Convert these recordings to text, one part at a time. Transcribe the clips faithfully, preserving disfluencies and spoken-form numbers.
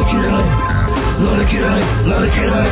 király, Lali király, Lali király,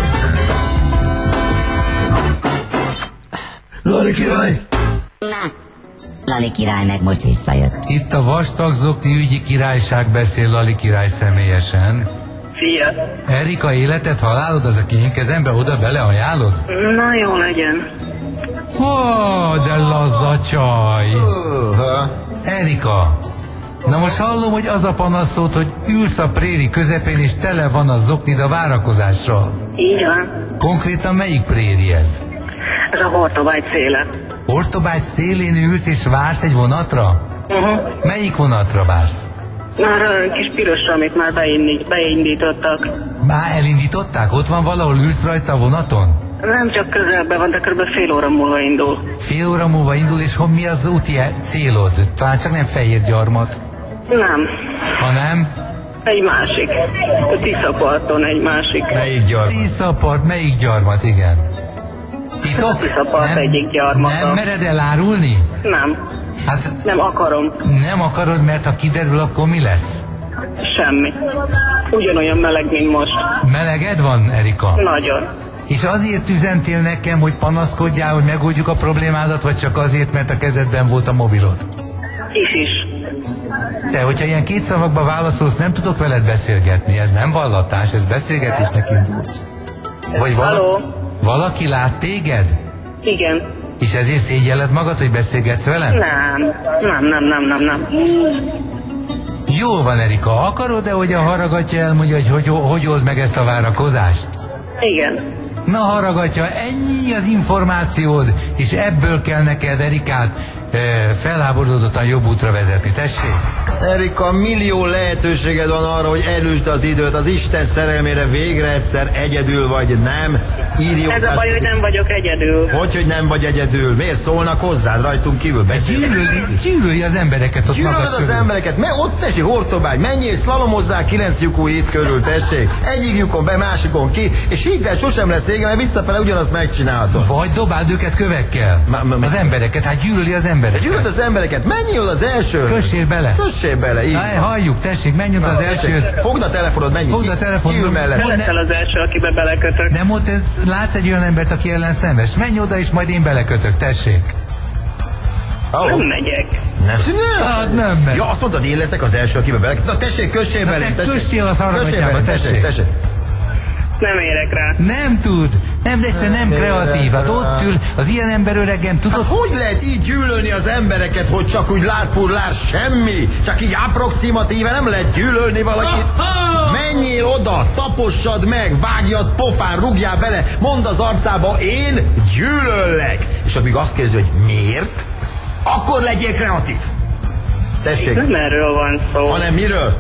Lali király. Na, Lali király meg most visszajött. Itt a vastagzokni ügyi királyság beszél Lali király személyesen. Szia! Erika, életed, halálod, az a én kezembe oda bele ajánlod? Na, jó legyen. Ó, de laza csaj! Uh-huh. Erika, na most hallom, hogy az a panaszod, hogy ülsz a préri közepén, és tele van a zoknid a várakozással. Így van. Konkrétan melyik préri ez? Ez a Hortobágy széle. Hortobágy szélén ülsz és vársz egy vonatra? Uh-huh. Melyik vonatra vársz? Már a kis pirosra, amit már beindít, beindítottak. Már elindították? Ott van valahol, ülsz rajta a vonaton? Nem csak közelben van, de kb. fél óra múlva indul. Fél óra múlva indul, és mi az úti célod? Talán csak nem Fehérgyarmat. Nem. Ha nem? Egy másik. A Tiszaparton egy másik. Melyik gyarmat? Tiszapart, melyik gyarmat, igen. Titok? Tiszapart Nem, egyik gyarmata. nem mered elárulni? Nem. Hát Nem akarom. nem akarod, mert ha kiderül, akkor mi lesz? Semmi. Ugyanolyan meleg, mint most. Meleged van, Erika? Nagyon. És azért üzentél nekem, hogy panaszkodjál, hogy megoldjuk a problémádat, vagy csak azért, mert a kezedben volt a mobilod? Is is. Te, hogyha ilyen két szavakba válaszolsz, nem tudok veled beszélgetni. Ez nem vallatás, ez beszélgetésnek indult. Vagy vala- valaki lát téged? Igen. És ezért szégyelled magad, hogy beszélgetsz velem? Nem. Nem, nem, nem, nem, nem. Jó van, Erika, akarod-e, hogy a haragatja elmondja, hogy hogy, hogy old meg ezt a várakozást? Igen. Na, haragatja, ennyi az információd, és ebből kell neked, Erikát, e, felháborodottan jobb útra vezetni. Tessék? Erika, millió lehetőséged van arra, hogy elüsd az időt, az Isten szerelmére végre egyszer egyedül vagy, nem? Írjuk. Ez a baj, hogy nem vagyok egyedül. Hogy, hogy nem vagy egyedül? Miért szólnak hozzád rajtunk kívül? Gyűlöli, gyűlöli az embereket ott Gyűlölöd magad az körül. embereket, mert ott tessék, Hortobágy, menjél, szlalomozzál kilenc lyukú híd körül, tessék. Egyik lyukon be, másikon ki, és hidd el, sosem lesz vége, mert visszafele ugyanazt megcsinálhatod. Vagy dobáld őket kövekkel. Ma- ma- Az embereket, hát gyűlöli az embereket. Gyűlöd az embereket, menjél oda az első. Kössél bele. Kössél bele, így. Na, halljuk, tessék, menj oda az elsőhöz. Fogd a telefonod, menj. Fogd a telefonod. Kiül mellett. Mondd- Leszel az első, akibe belekötök. Nem, ott látsz egy olyan embert, aki ellen szenves. Menj oda, és majd én belekötök, tessék. Nem megyek. Nem. Hát nem megy. Ja, azt mondtad, én leszek az első, akibe bele. Na tessék, kössél Na, belé, te tessék. kössél a szaragatyába, Kössél belé, tessék. tessék. Nem érek rá. Nem tud, nem, de egyszer nem kreatív. Hát ott ül, az ilyen ember öregen, tudod, Hát hogy lehet így gyűlölni az embereket, hogy csak úgy lárpullár semmi? Csak így approximatíve nem lehet gyűlölni valakit? Menjél oda, tapossad meg, vágjad pofán, rúgjál bele, mondd az arcába, én gyűlöllek. És amíg azt kérdezi, hogy miért, akkor legyél kreatív. Tessék, Nem erről van szó. hanem miről?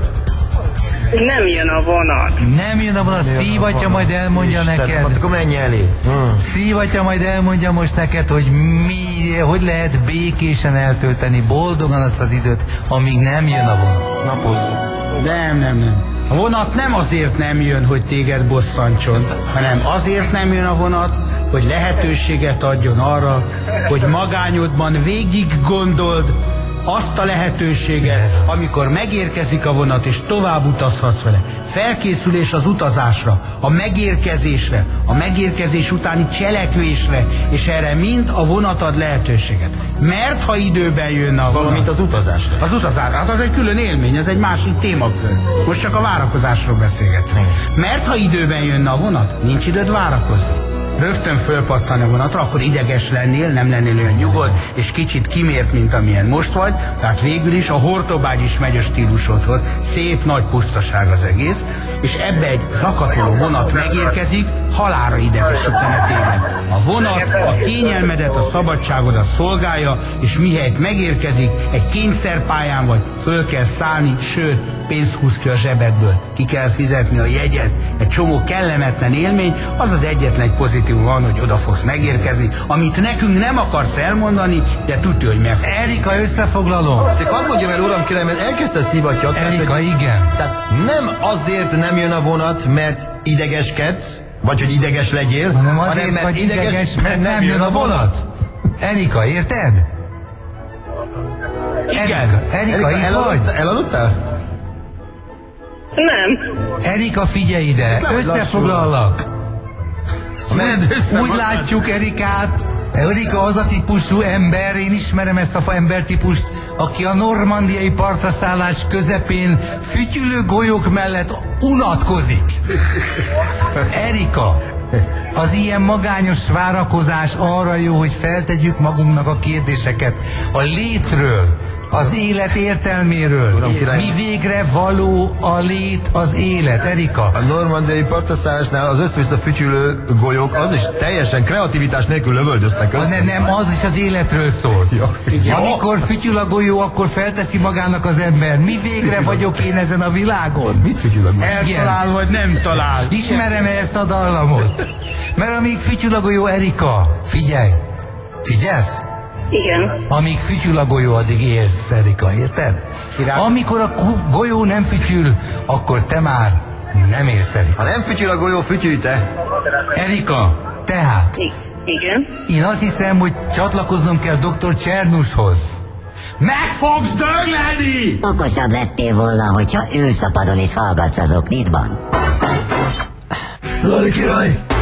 Nem jön a vonat. nem jön a vonat, szívatja, majd elmondja Isten, neked. hát akkor menj elé. Hmm. Szívatja, majd elmondja most neked, hogy mi, hogy lehet békésen eltölteni boldogan azt az időt, amíg nem jön a vonat. Napozz. Nem, nem, nem. A vonat nem azért nem jön, hogy téged bosszantson, hanem azért nem jön a vonat, hogy lehetőséget adjon arra, hogy magányodban végig gondold azt a lehetőséget, amikor megérkezik a vonat, és tovább utazhatsz vele. Felkészülés az utazásra, a megérkezésre, a megérkezés utáni cselekvésre, és erre mind a vonat ad lehetőséget. Mert ha időben jönne a vonat... Valamint az utazásra. Az utazás, hát az egy külön élmény, ez egy másik témakör. Most csak a várakozásról beszélgetünk. Mert ha időben jönne a vonat, nincs időd várakozni. Rögtön fölpattan a vonatra, akkor ideges lennél, nem lennél olyan nyugodt, és kicsit kimért, mint amilyen most vagy. Tehát végül is a Hortobágy is megy a stílusodhoz. Szép nagy pusztaság az egész, és ebbe egy zakatoló vonat megérkezik, halálra idegesítene téged. A vonat a kényelmedet, a szabadságodat szolgálja, és mihelyt megérkezik, egy kényszerpályán vagy, föl kell szállni, sőt, pénzt húz ki a zsebedből, ki kell fizetni a jegyet, egy csomó kellemetlen élmény, az az egyetlen pozitív van, hogy oda fogsz megérkezni, amit nekünk nem akarsz elmondani, de tudja, hogy meg. Erika, összefoglalom. Azt hadd mondjam el, uram, kérem, mert elkezdte szívatja. Erika, hogy, igen. Tehát nem azért nem jön a vonat, mert idegeskedsz, vagy hogy ideges legyél, hanem azért, hanem, mert vagy ideges, mert nem jön a vonat. Erika, érted? Igen. Erika, Erika, Erika, itt elaludt, vagy? elaludtál? Nem. Erika, figyelj ide, összefoglalak. Úgy látjuk Erikát, Erika az a típusú ember, én ismerem ezt a embertípust, aki a normandiai partraszállás közepén fütyülő golyók mellett unatkozik. Erika, az ilyen magányos várakozás arra jó, hogy feltegyük magunknak a kérdéseket a létről, az élet értelméről. Mi végre való a lét, az élet, Erika? A normandiai partraszállásnál az össze-vissza fütyülő golyók az is teljesen kreativitás nélkül lövöldöztek össze. Ne, nem, az is az életről szól. Ja. Amikor fütyül a golyó, akkor felteszi magának az ember. Mi végre vagyok én ezen a világon? Mit fütyülök meg? Eltalál vagy nem talál. Ismerem-e ezt a dallamot? Mert amíg fütyül a golyó, Erika, figyelj, figyelsz? Igen. Amíg fütyül a golyó, addig élsz, Erika, érted? Amikor a golyó nem fütyül, akkor te már nem élsz, Erika. Ha nem fütyül a golyó, fütyülj te. Erika, tehát I- igen. én azt hiszem, hogy csatlakoznom kell doktor Csernushoz. Meg fogsz dögleni! Okosabb lettél volna, hogyha ülsz a padon és hallgatsz az oknitban. Lali király!